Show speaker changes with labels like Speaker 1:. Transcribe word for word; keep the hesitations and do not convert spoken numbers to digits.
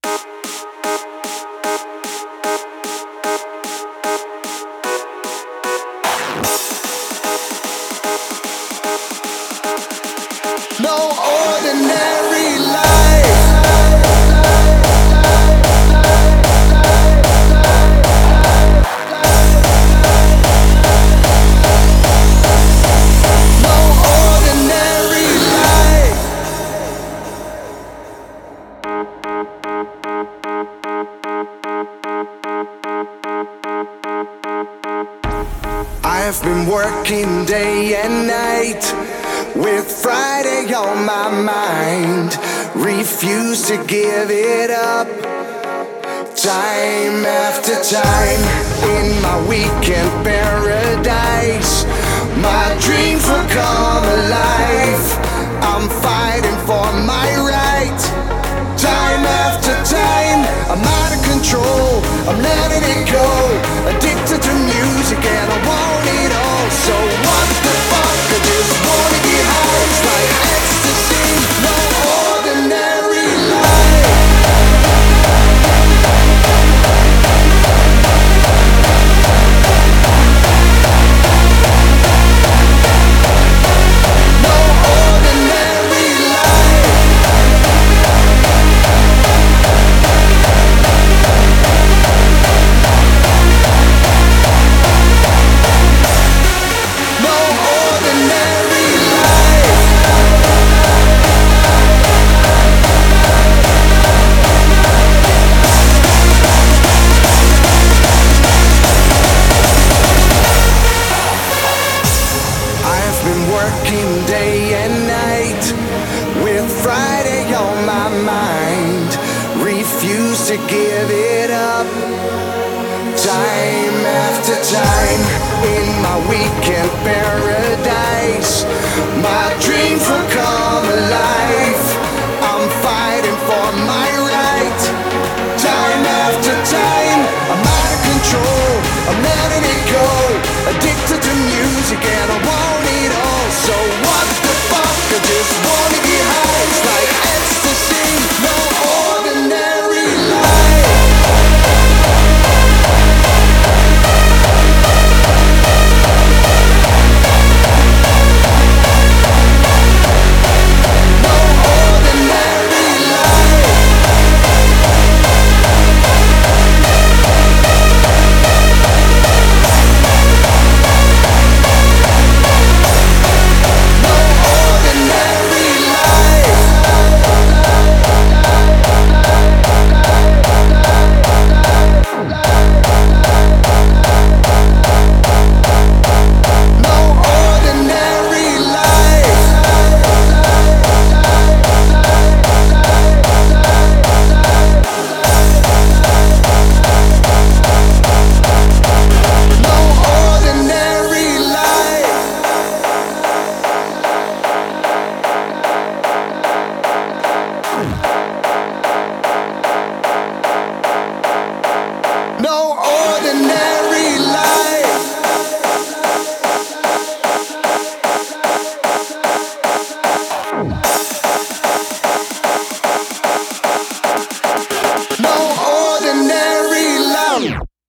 Speaker 1: No ordinary life. No ordinary life. I've been working day and night with Friday on my mind. Refuse to give it up. Time after time in my weekend paradise, my dreams will come alive. I'm fighting for my right. Time after time, I'm out of control. I'm letting it go. Addicted to music and I want it all. So what the fuck? I just wanna get high. It's like ecstasy. No ordinary life. No ordinary life. No ordinary life. I've been working day and night with Friday on my mind. Refuse to give it up. Time after time in my weekend paradise, my dreams will come alive.